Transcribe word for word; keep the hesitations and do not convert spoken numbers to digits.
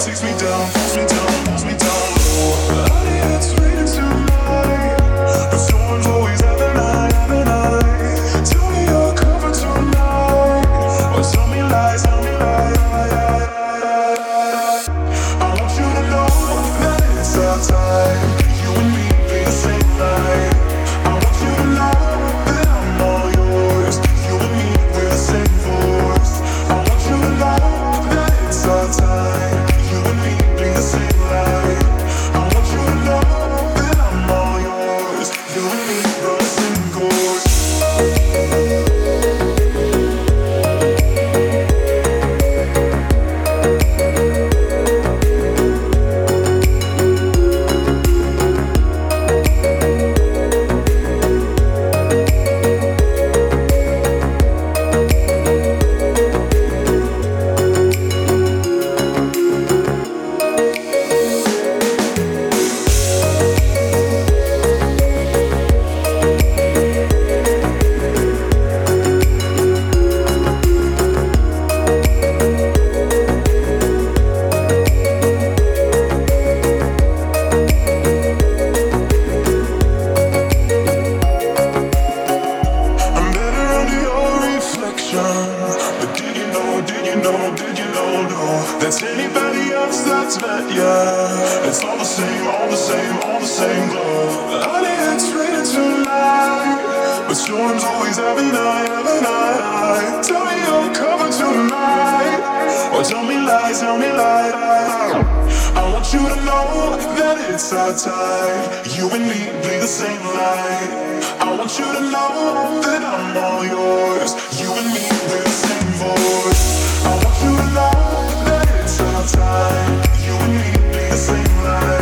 takes me down, pulls me down, pulls me down low. Honey, it's raining tonight, but storms always have an eye, have an eye. Tell me you're covered tonight, or tell me lies, tell me lies. I want you to know that it's our time. You and me be the same night. I want you to know that I'm all yours. You and me, we're the same force. I want you to know that it's our time. You and me be the same light. I want you to know that I'm all yours. You and me, we're the same course. I'm better under your reflection. But did you know, did you know, did you know, no, that's anybody else that's met ya. It's all the same, all the same, all the same glow. Honey, it's raining tonight, but storms always have an eye, have an eye. Tell me you're covered tonight, or tell me lies, tell me lies. I want you to know that it's our time. You and me be the same light. I want you to know that I'm all yours. You and me, we're the same voice. I want you to know that it's our time. You and me be the same light.